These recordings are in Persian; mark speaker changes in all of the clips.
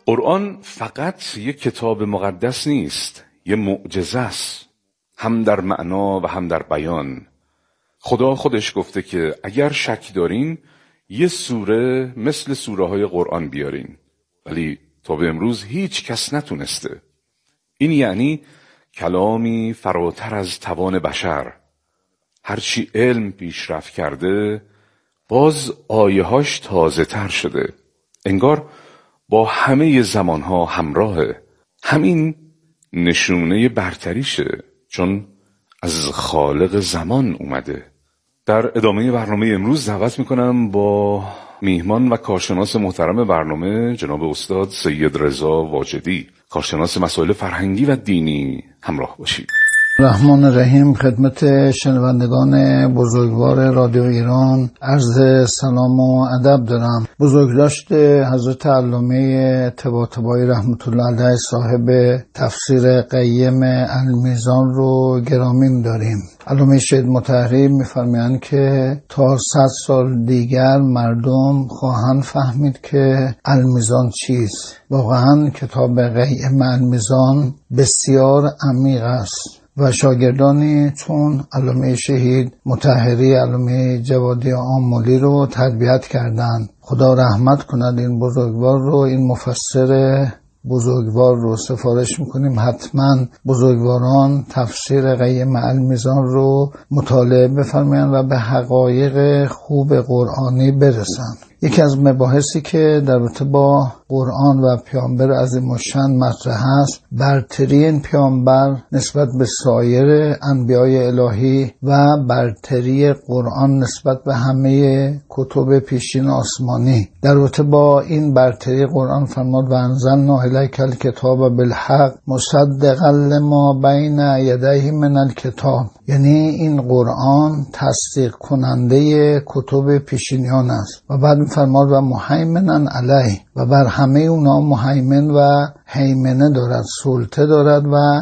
Speaker 1: قرآن فقط یک کتاب مقدس نیست، یه معجزه است، هم در معنا و هم در بیان. خدا خودش گفته که اگر شک دارین یه سوره مثل سوره های قرآن بیارین، ولی تا به امروز هیچ کس نتونسته. این یعنی کلامی فراتر از توان بشر. هرچی علم پیشرفت کرده باز آیه‌هاش تازه تر شده، انگار با همه زمانها همراهه. همین نشونه برتریشه، چون از خالق زمان اومده. در ادامه برنامه امروز دعوت میکنم با میهمان و کارشناس محترم برنامه جناب استاد سید رضا واجدی، کارشناس مسائل فرهنگی و دینی، همراه باشید.
Speaker 2: رحمان الرحیم. خدمت شنوندگان بزرگوار رادیو ایران عرض سلام و ادب دارم. بزرگداشت حضرت علامه طباطبایی رحمت الله علیه صاحب تفسیر قیم المیزان رو گرامی می‌داریم. علامه شهید مطهری می‌فرمایند که تا 100 سال دیگر مردم خواهند فهمید که المیزان چیست. واقعاً کتاب قیم المیزان بسیار عمیق است و شاگردانی چون علامه شهید مطهری، علامه جوادی آملی رو تربیت کردند. خدا رحمت کند این بزرگوار رو، این مفسر بزرگوار رو. سفارش میکنیم حتما بزرگواران تفسیر قیم المیزان رو مطالعه بفرمایند و به حقایق خوب قرآنی برسند. یکی از مباحثی که در رابطه با قرآن و پیامبر عظیم‌الشأن مطرح است، برتری این پیامبر نسبت به سایر انبیای الهی و برتری قرآن نسبت به همه کتب پیشین آسمانی. در رابطه با این برتری قرآن فرمود و انزلنا الیک الکتاب بالحق مصدقا لما بین یدیه من الکتاب، یعنی این قرآن تصدیق کننده کتب پیشینیان است. و بعد فرمود و مهیمنا علیه، و بر همه اونا مهیمن و هیمنه دارد، سلطه دارد و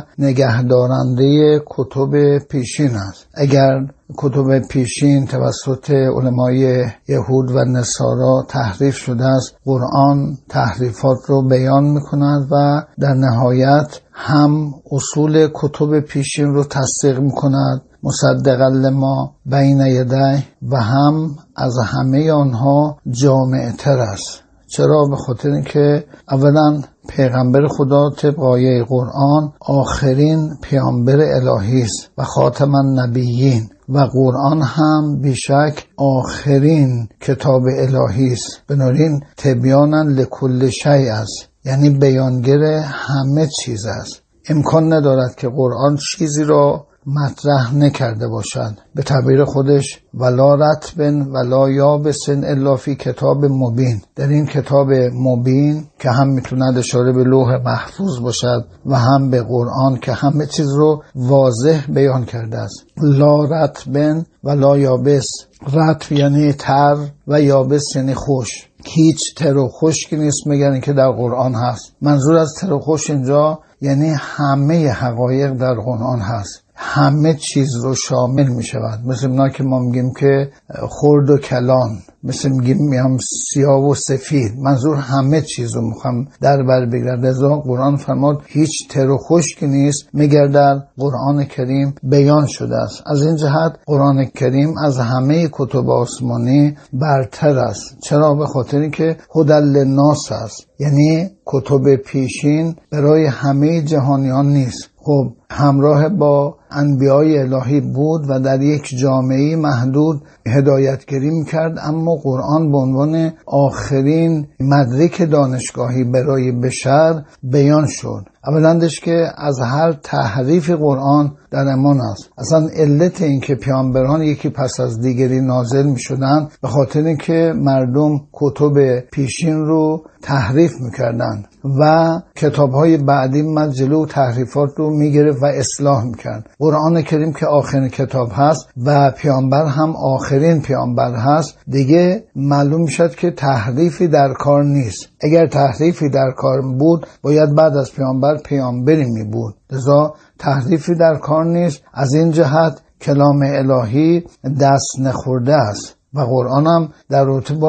Speaker 2: نگهدارنده کتب پیشین است. اگر کتب پیشین توسط علمای یهود و نصارا تحریف شده است، قرآن تحریفات رو بیان میکند و در نهایت هم اصول کتب پیشین رو تصدیق میکند مصدقا لما بین یدیه، و هم از همه آنها جامع تر است. چرا؟ به خاطر اینکه اولا پیغمبر خدا طبق آیه قرآن آخرین پیامبر الهی است و خاتم النبیین، و قرآن هم بیشک آخرین کتاب الهی است. بنابراین تبیانا لکل شیء است، یعنی بیانگر همه چیز است. امکان ندارد که قرآن چیزی را مطرح نکرده باشد. به تعبیر خودش ولا رطب ولا یابس الا فی کتاب مبین، در این کتاب مبین که هم میتوند اشاره به لوح محفوظ باشد و هم به قرآن که همه چیز رو واضح بیان کرده است. لا رطب ولا یابس، رطب یعنی تر و یابس یعنی خوش. هیچ تر و خشکی نیست مگر اینکه در قرآن هست. منظور از تر و خوش اینجا یعنی همه حقایق در قرآن هست، همه چیز رو شامل می شود. مثل اینا که ما میگیم که خرد و کلان، مثل میگیم سیاه و سفید، منظور همه چیز رو میخوام در بر بگیرد. لذا قرآن فرمود هیچ تر و خشکی نیست مگر در قرآن کریم بیان شده است. از این جهت قرآن کریم از همه کتب آسمانی برتر است. چرا؟ به خاطر اینکه هدی للناس است، یعنی کتب پیشین برای همه جهانیان نیست. خب همراه با انبیای الهی بود و در یک جامعه محدود هدایتگری میکرد، اما قرآن به عنوان آخرین مدرک دانشگاهی برای بشر بیان شد. اولندش که از هر تحریف قرآن در امان است. اصلا علت این که پیامبران یکی پس از دیگری نازل می شدن به خاطر این که مردم کتب پیشین رو تحریف می کردن و کتابهای بعدی من جلو تحریفات رو می گرفت و اصلاح می کرد. قرآن کریم که آخرین کتاب هست و پیامبر هم آخرین پیامبر هست، دیگه معلوم می شد که تحریفی در کار نیست. اگر تحریفی در کار بود باید بعد از پیامبر پیامبری می بود. لذا تحریفی در کار نیست. از این جهت کلام الهی دست نخورده است و قرآن هم در رابطه با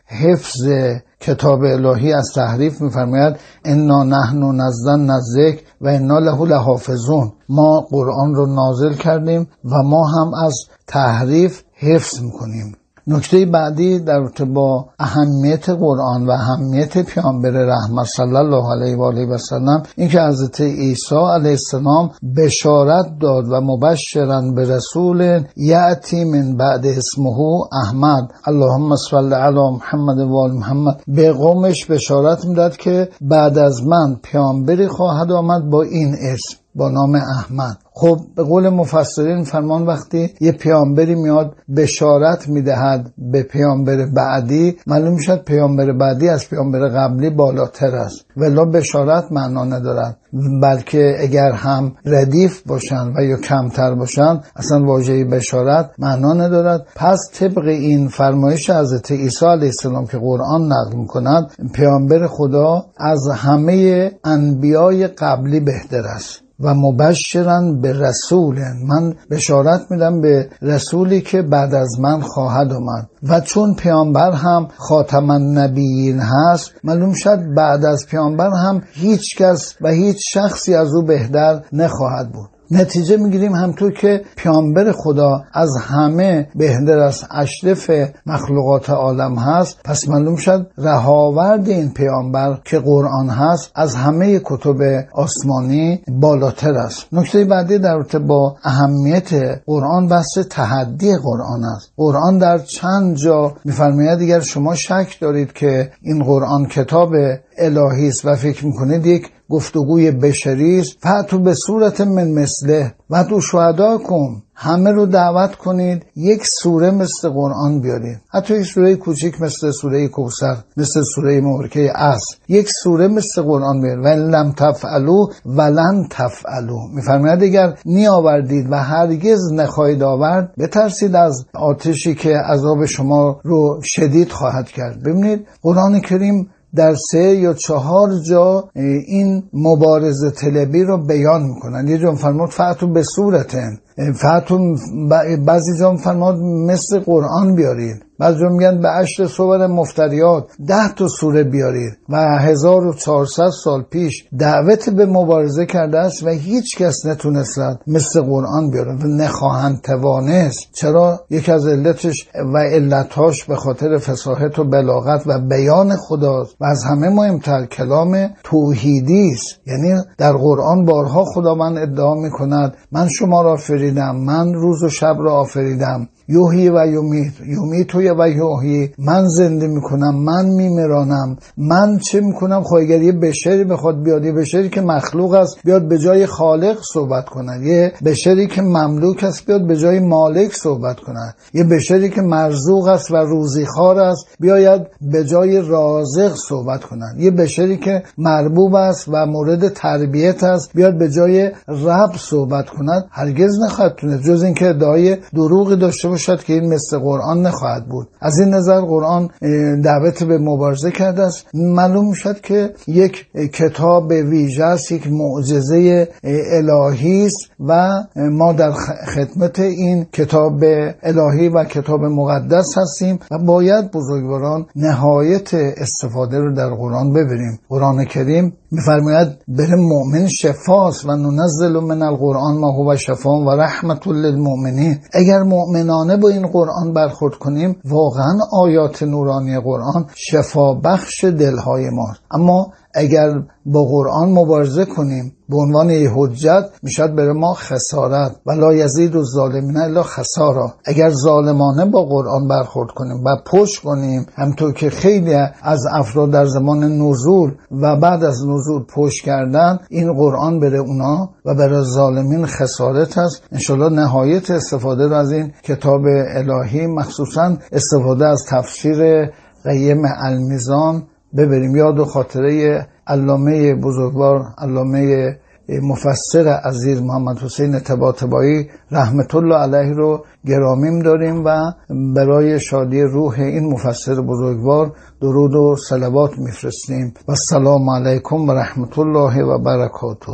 Speaker 2: حفظ کتاب الهی از تحریف می‌فرماید انا نحن نزلنا الذکر و انا له لحافظون. ما قرآن رو نازل کردیم و ما هم از تحریف حفظ می‌کنیم. نکته بعدی در رابطه با اهمیت قرآن و اهمیت پیامبر رحمت صلی الله علیه و آله و سلم این که حضرت عیسی علیه السلام بشارت داد و مبشرا به رسول یأتی من بعد اسمه احمد اللهم صل علی محمد و آل محمد. به قومش بشارت میداد که بعد از من پیامبری خواهد آمد با این اسم، با نام احمد. خب به قول مفسرین فرمان وقتی یه پیامبری میاد بشارت میدهد به پیامبر بعدی، معلوم شد پیامبر بعدی از پیامبر قبلی بالاتر است، ولی بشارت معنا ندارد، بلکه اگر هم ردیف باشن و یا کمتر باشن اصلا واژه بشارت معنا ندارد. پس طبق این فرمایش حضرت عیسی علیه السلام که قرآن نقل میکند، پیامبر خدا از همه انبیای قبلی بهتر است و مبشرا به رسول، من بشارت میدم به رسولی که بعد از من خواهد آمد. و چون پیامبر هم خاتم النبیین هست، معلوم شد بعد از پیامبر هم هیچ کس و هیچ شخصی از او بهتر نخواهد بود. نتیجه میگیریم همطور که پیامبر خدا از همه بهتر از اشرف مخلوقات عالم هست، پس معلوم شد رهاورد این پیامبر که قرآن هست از همه کتب آسمانی بالاتر است. نکته بعدی در رابطه با اهمیت قرآن بحث تحدی قرآن است. قرآن در چند جا میفرماید اگر شما شک دارید که این قرآن کتاب الهی است و فکر میکنید یک گفتگوی بشری است، فأتوا به صورت من مثله و تو شهدا کن، همه رو دعوت کنید یک سوره مثل قرآن بیارید، حتی یک سوره کوچیک مثل سوره کوثر، مثل سوره مبارکه عصر، یک سوره مثل قرآن بیارید. و لم تفعلوا ولن تفعلوا، میفرماید اگر نیاوردید و هرگز نخواهید آورد، بترسید از آتشی که عذاب شما رو شدید خواهد کرد. ببینید قرآن کریم در 3 یا 4 جا این مبارزه طلبی رو بیان میکنن. یه جا فرمود فأتوا به صورتن، بعضی جا فرمود مثل قرآن بیارید، بعضی جا میگن به 8 صور مفتریات 10 تا سوره بیارید. و 1400 سال پیش دعوت به مبارزه کرده است و هیچ کس نتونست مثل قرآن بیاره و نخواهند توانست. چرا؟ یکی از علتش و علتاش به خاطر فصاحت و بلاغت و بیان خداست و از همه مهمتر کلام توحیدی است. یعنی در قرآن بارها خداوند ادعا میکند من شما را آفریدم، من روز و شب را آفریدم، یحیی و یمیت، یمیت و یحیی، من زنده میکنم، من میمیرانم، من چه میکنم. خب اگر یه بشری بخواد بیاد، یه بشری که مخلوق است بیاد به جای خالق صحبت کنه، یه بشری که مملوک است بیاد به جای مالک صحبت کنه، یه بشری که مرزوق است و روزیخوار است بیاید به جای رازق صحبت کنه، یه بشری که مربوب است و مورد تربیت است بیاد به جای رب صحبت کنه، هرگز نخواهد تونه جز اینکه ادعای دروغی داشته باشد که این مثل قرآن نخواهد بود. از این نظر قرآن دعوت به مبارزه کرده است. معلوم میشد که یک کتاب ویژه است، یک معجزه الهی است و ما در خدمت این کتاب الهی و کتاب مقدس هستیم و باید بزرگواران نهایت استفاده رو در قرآن ببریم. قرآن کریم می‌فرماید برای مؤمن شفاست و ننزل من القرآن ما هو شفاء و رحمت للمؤمنین. اگر مؤمنانه با این قرآن برخورد کنیم، واقعا آیات نورانی قرآن شفا بخش دلهای ماست. اما اگر با قرآن مبارزه کنیم به عنوان حجت، میشد برای ما خسارت و لا یزید الظالمین الا خسارا. اگر ظالمانه با قرآن برخورد کنیم و پشت کنیم، همطور که خیلی از افراد در زمان نزول و بعد از نزول پشت کردن، این قرآن برای اونا و برای ظالمین خسارت است. انشالله نهایت استفاده رو از این کتاب الهی، مخصوصا استفاده از تفسیر قیم المیزان ببریم. یاد و خاطره علامه بزرگوار، علامه مفسر عزیز محمد حسین طباطبایی رحمت الله علیه رو گرامی داریم و برای شادی روح این مفسر بزرگوار درود و صلوات میفرستیم. و السلام علیکم و رحمت الله و برکاته.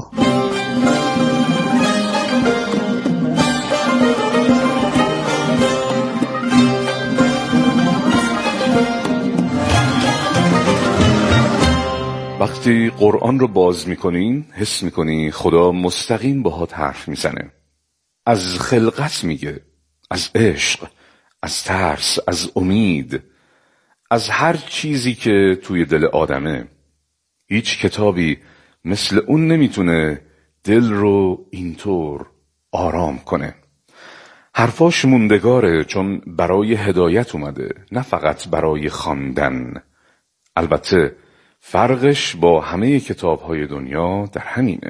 Speaker 1: وقتی قرآن رو باز میکنین حس میکنی خدا مستقیم باهات حرف میزنه. از خلقت میگه، از عشق، از ترس، از امید، از هر چیزی که توی دل آدمه. هیچ کتابی مثل اون نمیتونه دل رو اینطور آرام کنه. حرفاش موندگاره چون برای هدایت اومده، نه فقط برای خواندن. البته فرقش با همه کتاب‌های دنیا در همینه.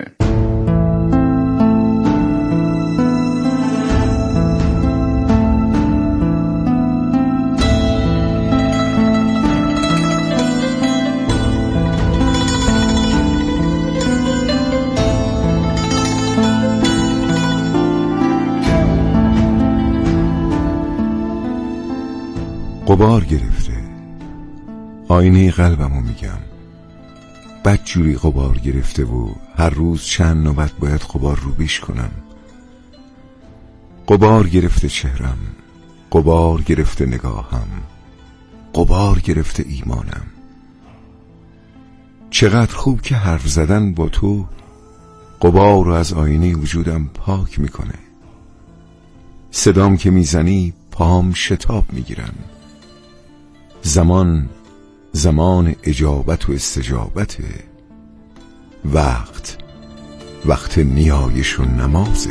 Speaker 3: غبار گرفته آینه قلبمو میگم، بدجوری غبار گرفته و هر روز چند نوبت باید غبار رو بیش کنم. غبار گرفته چهرم، غبار گرفته نگاهم، غبار گرفته ایمانم. چقدر خوب که حرف زدن با تو غبار رو از آینه وجودم پاک میکنه. صدام که میزنی پاهم شتاب میگیرن. زمان اجابت و استجابته. وقت نیایش و نمازه.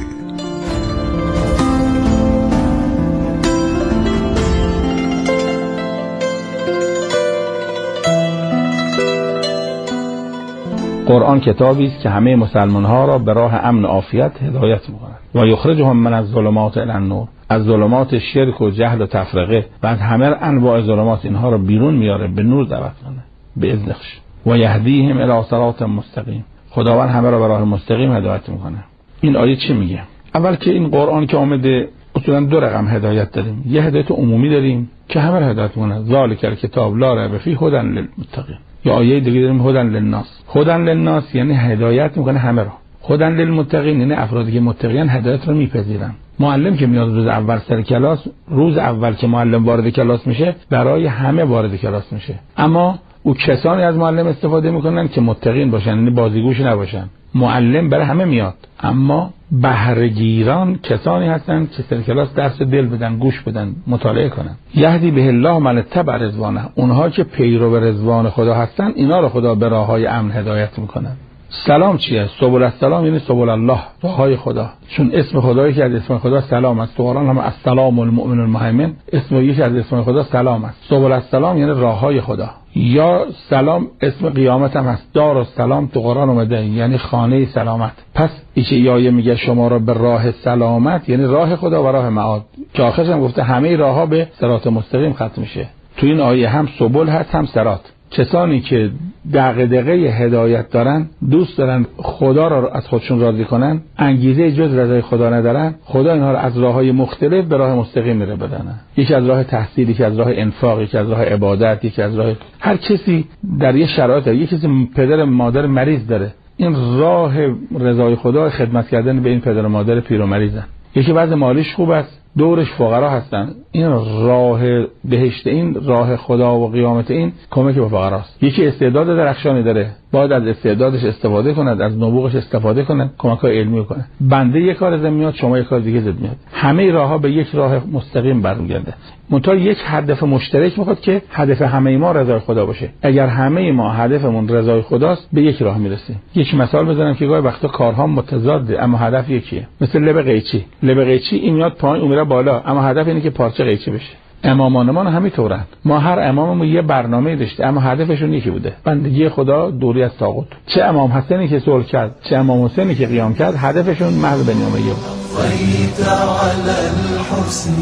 Speaker 4: قرآن کتابی است که همه مسلمان‌ها را به راه امن و عافیت هدایت می‌کند و یخرجهم من الظلمات الی النور، از ظلمات شرک و جهل و تفرقه و از همه انواع ظلمات اینها را بیرون میاره، به نور دعوت کنه به اذنش. و یهدیهم الی صراط مستقیم، خداوند همه را به راه مستقیم هدایت می‌کنه. این آیه چی میگه؟ اول که این قرآن که اومده اصولا دو رقم هدایت داریم. یه هدایت عمومی داریم که همه را هدایت می‌کنه، ذالک الکتاب لا ریب فیه هدی للمتقین. یا آیه دیگه داریم هدی للناس. هدی للناس یعنی هدایت می‌کنه همه را. هدی للمتقین یعنی افرادی که متقین هدایت رو میپذیرن. معلم که میاد روز اول سر کلاس، روز اول که معلم وارد کلاس میشه برای همه وارد کلاس میشه، اما او کسانی از معلم استفاده میکنن که متقین باشن، یعنی بازیگوش نباشن. معلم برای همه میاد، اما بهره‌گیران کسانی هستن که سر کلاس درس دل بدن، گوش بدن، مطالعه کنن. یهدی به الله من اتبع رضوانه، اونها که پیرو رضوان خدا هستن اینا رو خدا به راههای امن هدایت میکنن. سلام چیه؟ سبل السلام یعنی سبل الله، راههای خدا. چون اسم خدایی که از اسم خدا سلام است، تو قرآن هم السلام المؤمن المهیمن، اسم یکی از اسم خدا سلام است. سبل السلام یعنی راههای خدا. یا سلام اسم قیامت هم هست، دار السلام تو قرآن اومده یعنی خانه سلامت. پس این آیه میگه شما را به راه سلامت یعنی راه خدا و راه معاد، که آخرش هم گفته همه راهها به صراط مستقیم ختم میشه. تو این آیه هم سبل هست هم صراط. کسانی که دغدغه هدایت دارن، دوست دارن خدا را از خودشون راضی کنن، انگیزه جز رضای خدا ندارن، خدا اینها را از راههای مختلف به راه مستقیم میره بدنه. یکی از راه تحصیل، یکی از راه انفاق، یکی از راه عبادت، یکی از راه هر کسی در یه شرایط داره. یکی کسی پدر مادر مریض داره، این راه رضای خدا خدمت کردن به این پدر مادر پیر و مریضن. یکی وضع مالیش خوب است، دورش فقرا هستن، این راه بهشت، این راه خدا و قیامت، این کمک به فقراست. یکی استعداد درخشانی داره، باید از استعدادش استفاده کند، از نبوغش استفاده کند، کمک‌های علمی کنه. بنده یک کار زد میاد، شما یک کار دیگه زد میاد، همه راهها به یک راه مستقیم برمیگرده. منتها یک هدف مشترک میخواد که هدف همه ما رضای خدا باشه. اگر همه ما هدفمون رضای خداست به یک راه میرسیم. یک مثال بزنم که گاهی وقتا کارها متضاده اما هدف یکیه. مثل لب قیچی، لب قیچی این میاد پایین اون میره بالا، اما هدف اینه که پارچه قیچی بشه. امامانمان همینطورن. ما هر اماممون یه برنامه داشته اما هدفشون یکی بوده، بندگی خدا، دوری از طاغوت. چه امام حسینی که صلح کرد، چه امام حسینی که قیام کرد، هدفشون محض بنیامینیه بود.
Speaker 5: صيت على الحسن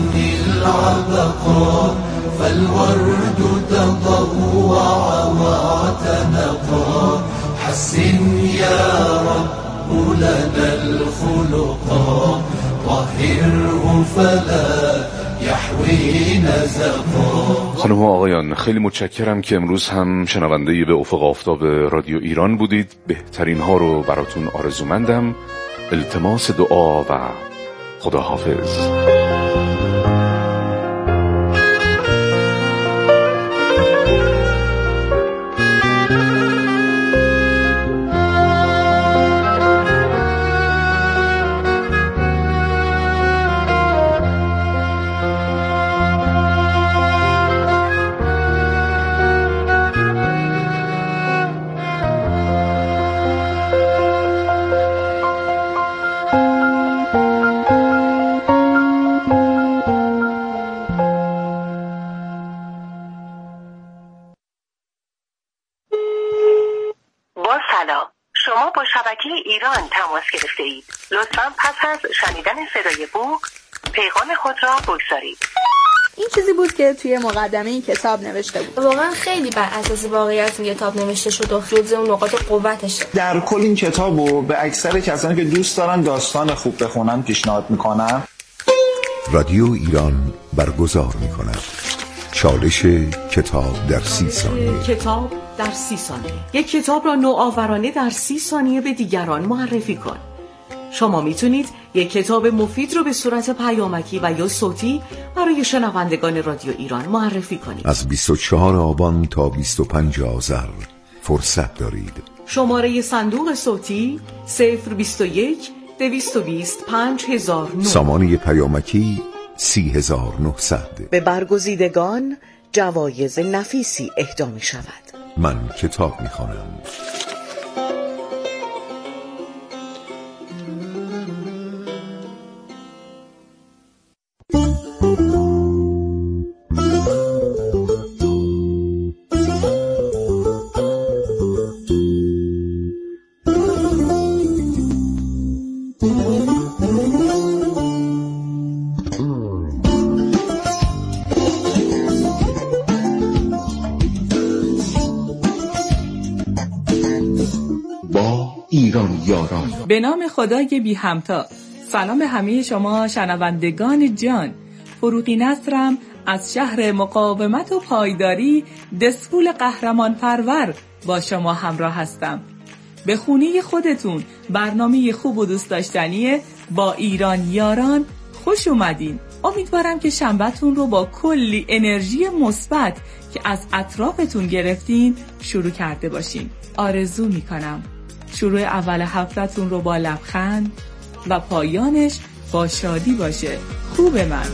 Speaker 5: العبقى فالورد تضوع واعتنقا حسن يا رب لنا الخلقا طهره فلا يحوي نزقا.
Speaker 1: خانم و آقایان، خیلی متشکرم که امروز هم شنونده به افق آفتاب رادیو ایران بودید. بهترین ها رو براتون آرزومندم. التماس دعا و خداحافظ.
Speaker 6: شما با شبکه ایران تماس گرفته اید. لطفاً پس از شنیدن صدای بوق پیغام خود را بگذارید.
Speaker 7: این چیزی بود که توی مقدمه این کتاب نوشته بود.
Speaker 8: واقعا خیلی بر اساس واقعیت این کتاب نوشته شد و جزء اون نقاط قوتشه.
Speaker 9: در کل این کتابو به اکثر کسانی که دوست دارن داستان خوب بخونن پیشنهاد میکنم.
Speaker 3: رادیو ایران برگزار می‌کند چالش کتاب در 30 ثانیه.
Speaker 10: کتاب در 30 ثانیه. یک کتاب را نوآورانه در 30 ثانیه به دیگران معرفی کن. شما میتونید یک کتاب مفید رو به صورت پیامکی و یا صوتی برای شنوندگان رادیو ایران معرفی کنید.
Speaker 3: از 24 آبان تا 25 آذر فرصت دارید.
Speaker 10: شماره صندوق صوتی 021 220 5009.
Speaker 3: سامانه پیامکی 30900.
Speaker 10: به برگزیدگان جوایز نفیسی اهدا می شود.
Speaker 3: من کتاب می خوانم.
Speaker 11: به نام خدای بی همتا. سلام به همه شما شنوندگان جان. فروغی نصرم از شهر مقاومت و پایداری دسفول قهرمان پرور با شما همراه هستم. به خونه خودتون برنامه خوب و دوست داشتنی با ایران یاران خوش اومدین. امیدوارم که شنبه‌تون رو با کلی انرژی مثبت که از اطرافتون گرفتین شروع کرده باشین. آرزو میکنم شروع اول هفته‌تون رو با لبخند و پایانش با شادی باشه. خوب من.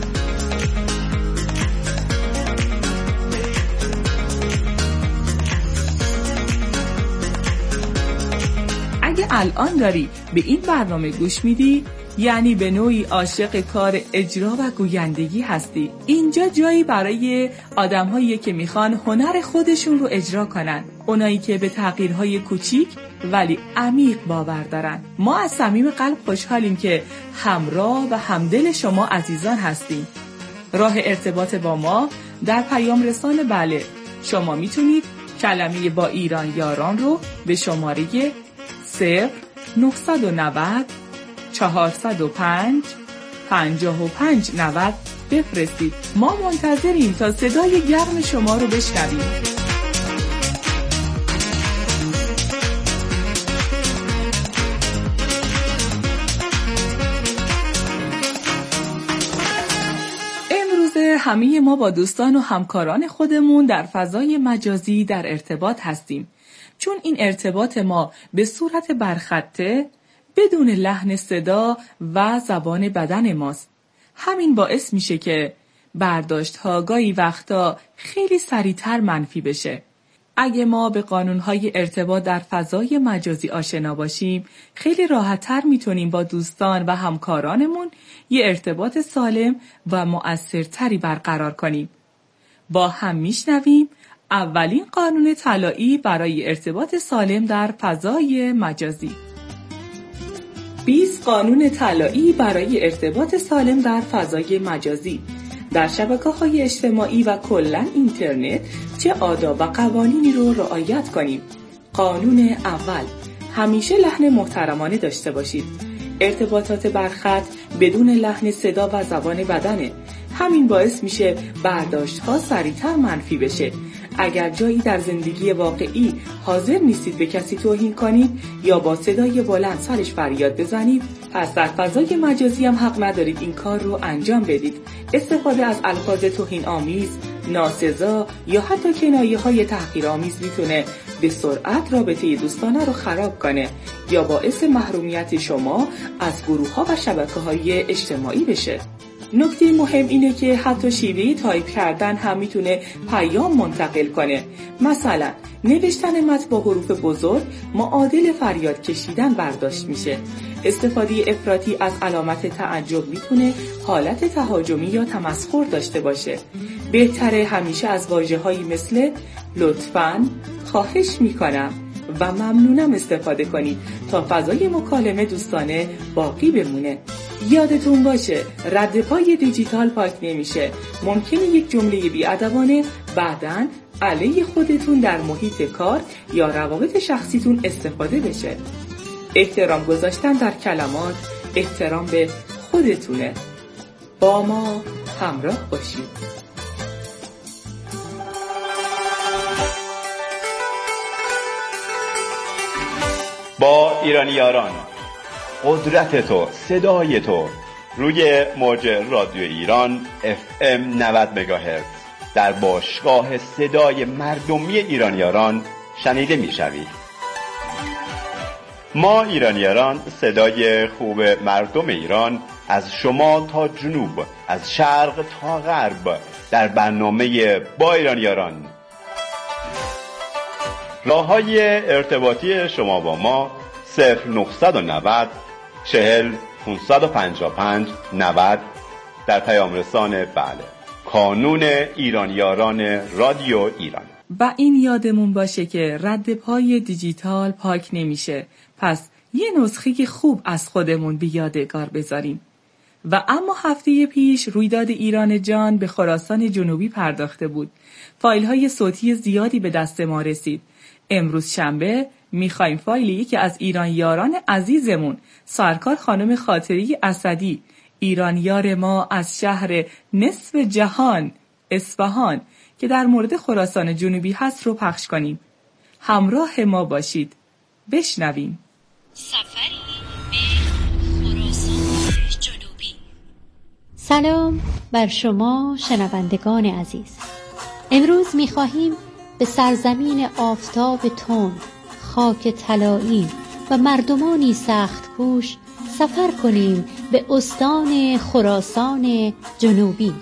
Speaker 11: اگه الان داری به این برنامه گوش میدی یعنی به نوعی عاشق کار اجرا و گویندگی هستی. اینجا جایی برای آدم‌هایی که میخوان هنر خودشون رو اجرا کنن، اونایی که به تغییرهای کوچیک ولی عمیق باور دارن. ما از صمیم قلب خوشحالیم که همراه و همدل شما عزیزان هستیم. راه ارتباط با ما در پیام رسان بله. شما میتونید کلمه با ایران یاران رو به شماره 0990 405 5590 بفرستید. ما منتظریم تا صدای گرم شما رو بشنویم. امروز همه ما با دوستان و همکاران خودمون در فضای مجازی در ارتباط هستیم. چون این ارتباط ما به صورت برخطه بدون لحن صدا و زبان بدن ماست. همین باعث میشه که برداشت‌ها گاهی وقتا خیلی سریع‌تر منفی بشه. اگه ما به قانون‌های ارتباط در فضای مجازی آشنا باشیم، خیلی راحت‌تر میتونیم با دوستان و همکارانمون یه ارتباط سالم و مؤثرتری برقرار کنیم. با هم میشنویم اولین قانون طلایی برای ارتباط سالم در فضای مجازی. 20 قانون طلایی برای ارتباط سالم در فضای مجازی. در شبکه‌های اجتماعی و کلاً اینترنت چه آداب و قوانینی رو رعایت کنیم؟ قانون اول، همیشه لحن محترمانه داشته باشید. ارتباطات برخط بدون لحن صدا و زبان بدنه. همین باعث میشه برداشت‌ها سریع‌تر منفی بشه. اگر جایی در زندگی واقعی حاضر نیستید به کسی توهین کنید یا با صدای بلند سرش فریاد بزنید، پس در فضای مجازی هم حق ندارید این کار رو انجام بدید. استفاده از الفاظ توهین آمیز، ناسزا یا حتی کنایه‌های تحقیرآمیز میتونه به سرعت رابطه دوستانه رو خراب کنه یا باعث محرومیت شما از گروه‌ها و شبکه‌های اجتماعی بشه. نکته مهم اینه که حتی شیوه تایپ کردن هم میتونه پیام منتقل کنه. مثلا نوشتن متن با حروف بزرگ معادل فریاد کشیدن برداشت میشه. استفاده افراطی از علامت تعجب میتونه حالت تهاجمی یا تمسخر داشته باشه. بهتره همیشه از واژه‌هایی مثل لطفاً، خواهش میکنم و ممنونم استفاده کنید تا فضای مکالمه دوستانه باقی بمونه. یادتون باشه رد پای دیجیتال پاک نمیشه. ممکنه یک جمله بی‌ادبانه بعداً علیه خودتون در محیط کار یا روابط شخصیتون استفاده بشه. احترام گذاشتن در کلمات احترام به خودتونه. با ما همراه باشید.
Speaker 12: با ایرانیاران، قدرت تو، صدای تو روی موج رادیو ایران FM 90 مگاهرتز در باشگاه صدای مردمی ایرانیاران شنیده میشوید. ما ایرانیاران، صدای خوب مردم ایران، از شما تا جنوب، از شرق تا غرب در برنامه با ایرانیاران. راه‌های ارتباطی شما با ما 0990 40 555 90 در پیام رسان بله. کانون ایرانیاران رادیو ایران.
Speaker 11: و این یادمون باشه که رد پای دیجیتال پاک نمیشه. پس یه نسخه خوب از خودمون به یادگار بذاریم. و اما هفته پیش رویداد ایران جان به خراسان جنوبی پرداخته بود. فایل‌های صوتی زیادی به دست ما رسید. امروز شنبه میخوایم فایلی که از ایرانیاران عزیزمون سرکار خانم خاطری اسدی، ایرانیار ما از شهر نصف جهان اصفهان که در مورد خراسان جنوبی هست رو پخش کنیم. همراه ما باشید. بشنویم.
Speaker 13: سفری به خراسان جنوبی. سلام بر شما شنوندگان عزیز. امروز میخواهیم به سرزمین آفتاب تند، خاک طلایی و مردمانی سخت کوش سفر کنیم به استان خراسان جنوبی.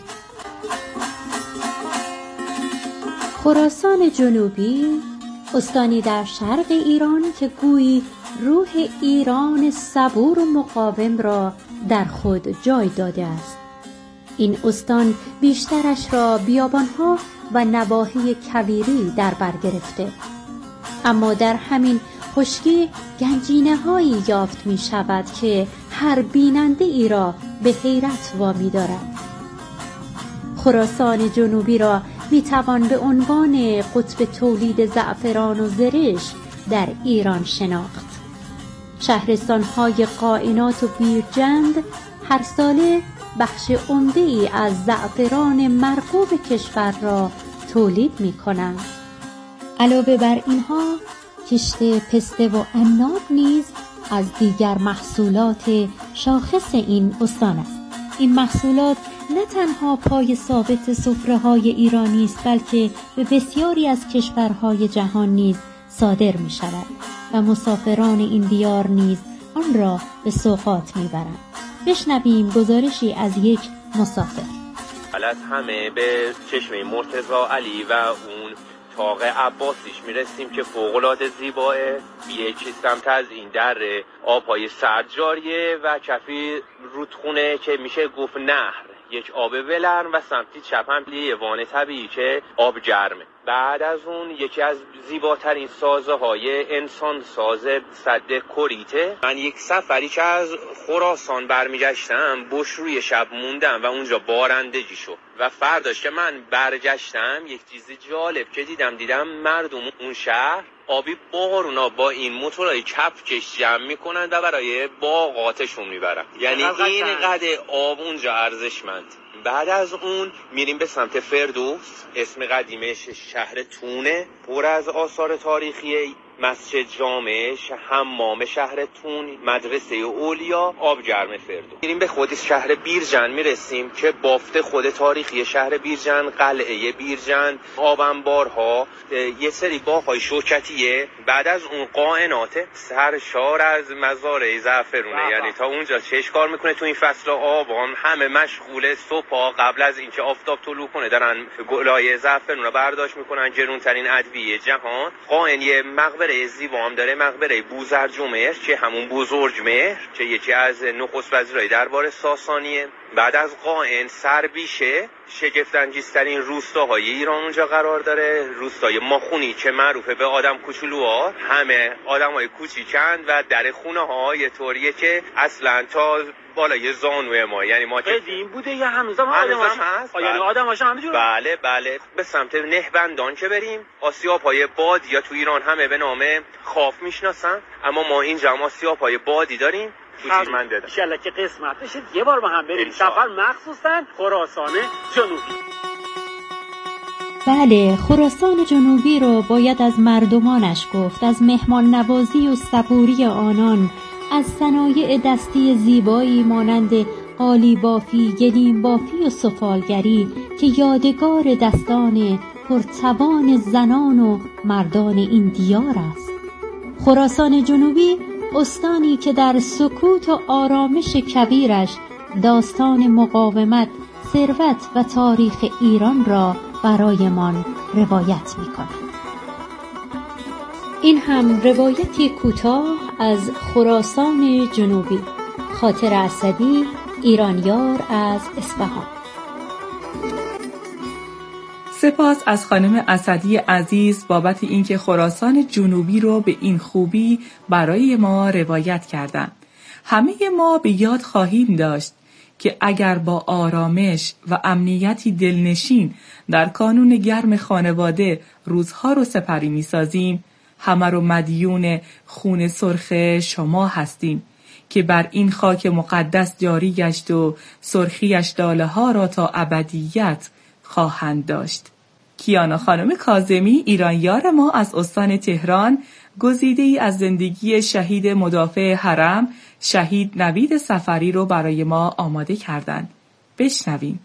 Speaker 13: خراسان جنوبی استانی در شرق ایران که گویی روح ایران صبور و مقاوم را در خود جای داده است. این استان بیشترش را بیابانها و نواحی کویری در بر گرفته، اما در همین خشکی گنجینه هایی یافت می شود که هر بیننده ای را به حیرت وامی دارد. خراسان جنوبی را می توان به عنوان قطب تولید زعفران و زرشک در ایران شناخت. شهرستان های قائنات و بیرجند هر ساله بخش عمده ای از زعفران مرغوب کشور را تولید می کنند. علاوه بر اینها کشت پسته و عناب نیز از دیگر محصولات شاخص این استان است. این محصولات نه تنها پای ثابت سفره‌های ایرانی است، بلکه به بسیاری از کشورهای جهان نیز صادر می شود و مسافران این دیار نیز آن را به سوقات می برند. بشنویم گزارشی از یک مسافر.
Speaker 14: حالت همه به چشمه مرتضی علی و اون طاق عباسیش میرسیم که فوق‌العاده زیباه. یک سمت از این دره آبهای سرد جاریه و کفی رودخونه که میشه گفت نهر، یک آب ولرم و سمتی چپ هم لیوان طبیعی که آب گرمه. بعد از اون یکی از زیباترین سازه های انسان ساز سد کریته. من یک سفری که از خراسان برمیگشتم بشروی شب موندم و اونجا بارندگی شد و فرداش که من برگشتم یک چیز جالب که دیدم مردم اون شهر آبی بارونا با این موتورهای کپکش جمع میکنن و برای باغاتشون میبرن. یعنی این قدر آب اونجا ارزشمند. بعد از اون میریم به سمت فردوس. اسم قدیمش شهر تونه، پر از آثار تاریخی، مسجد جامع، حمام شهر تون، مدرسه اولیا، آبگرم فردوس. میریم به خود شهر بیرجند میرسیم که بافت خود تاریخی شهر بیرجند، قلعه بیرجند، آبانبارها، یه سری باغ‌های شوکتیه. بعد از اون قائنات سرشار از مزارع زعفرونه. یعنی تا اونجا چه کار میکنه تو این فصل آبان همه مشغول صبح قبل از اینکه آفتاب طلوع کنه دارن گلای زعفرون رو برداشت میکنن. گرونترین ادویه جهان. قائن یه مقبره زیبا هم داره، مقبره بوزرجمهر که همون بزرگمهر که یکی از نخست وزیرای دربار ساسانیه. بعد از قائن سربیشه شگفت‌انگیزترین روستاهای ایران اونجا قرار داره. روستای ماخونی که معروفه به آدم کوچولوها، همه آدمای کوچیکند و در خونه ها یه طوریه که اصلا تا بالای زانوی ما، یعنی ما که
Speaker 15: قدیم بوده یا هنوزم هست؟ یعنی آدماش همه جور؟
Speaker 14: بله. به سمت نهبندان که بریم، آسیاب‌های بادی یا تو ایران همه به نام خاف میشناسن، اما ما اینجا هم آسیاب‌های بادی داریم.
Speaker 15: انشالله که قسمت بشه یه بار با هم بریم سفر، مخصوصا خراسان جنوبی.
Speaker 13: بله، خراسان جنوبی رو باید از مردمانش گفت، از مهمان نوازی و صبوری آنان، از صنایع دستی زیبایی مانند قالی بافی، گلیم بافی و سفالگری که یادگار دستان پرتوان زنان و مردان این دیار است. خراسان جنوبی استانی که در سکوت و آرامش کبیرش داستان مقاومت، ثروت و تاریخ ایران را برایمان روایت می‌کند. این هم روایتی کوتاه از خراسان جنوبی. خاطر اسدی، ایرانیار از اصفهان.
Speaker 11: سپاس از خانم اسدی عزیز بابت اینکه خراسان جنوبی رو به این خوبی برای ما روایت کردند. همه ما به یاد خواهیم داشت که اگر با آرامش و امنیتی دلنشین در کانون گرم خانواده روزها رو سپری می‌سازیم، همه رو مدیون خون سرخ شما هستیم که بر این خاک مقدس جاری گشت و سرخیش داله ها را تا ابدیت خواهند داشت. کیانا خانم کاظمی، ایرانیار ما از استان تهران، گزیده‌ای از زندگی شهید مدافع حرم شهید نوید صفری رو برای ما آماده کردند. بشنویم.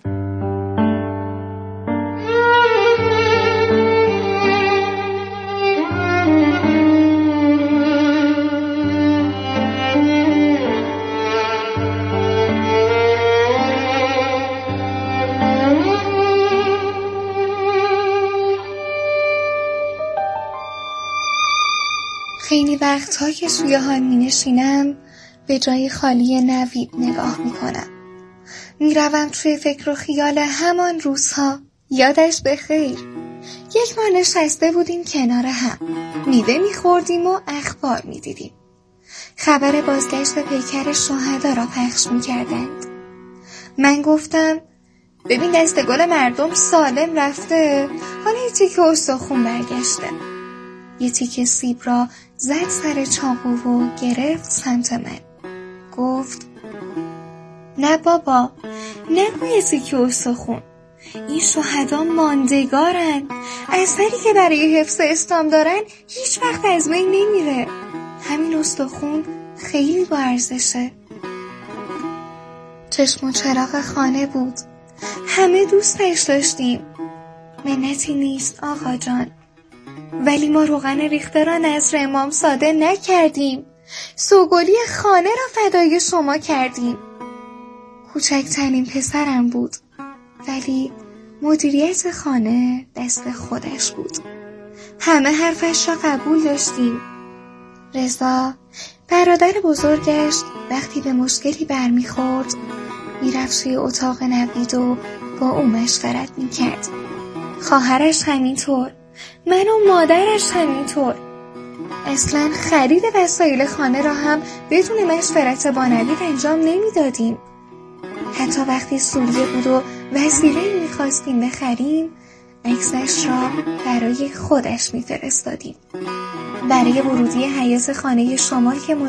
Speaker 16: خیلی وقتها که سوی حال می نشینم به جای خالی نوید نگاه می کنم. می روم توی فکر و خیال همان روزها. یادش بخیر، یک ما نشسته بودیم کنار هم، میوه می خوردیم و اخبار می دیدیم. خبر بازگشت پیکر شهدا را پخش می کردند. من گفتم ببین دست گل مردم سالم رفته، حالا یه تیکه استخون برگشته. یه تیکه سیب را زد سر چاقو و گرفت سمت من. گفت نه بابا، نگو یه تیکه استخون، این شهدا ماندگارن، اثری که برای حفظ اسلام دارن هیچ وقت از بین نمیره. همین استخون خیلی با ارزشه. چشم و چراغ خانه بود، همه دوستش داشتیم. منتی نیست آقا جان، ولی ما روغن ریخته را نذر امام ساده نکردیم، سوگلی خانه را فدای شما کردیم. کوچکترین پسرم بود، ولی مدیریت خانه دست خودش بود. همه حرفش را قبول داشتیم. رضا برادر بزرگش وقتی به مشکلی برمیخورد میرفت توی اتاق نوید و با او مشورت میکرد. خواهرش همینطور، من و مادرش همینطور. اصلا خرید وسایل خانه را هم بدون مشورت با نوید انجام نمیدادیم. حتی وقتی سوریه بود و وسیله‌ای میخواستیم بخریم، عکسش را برای خودش میفرستادیم. برای ورودی حیاط خانه شما که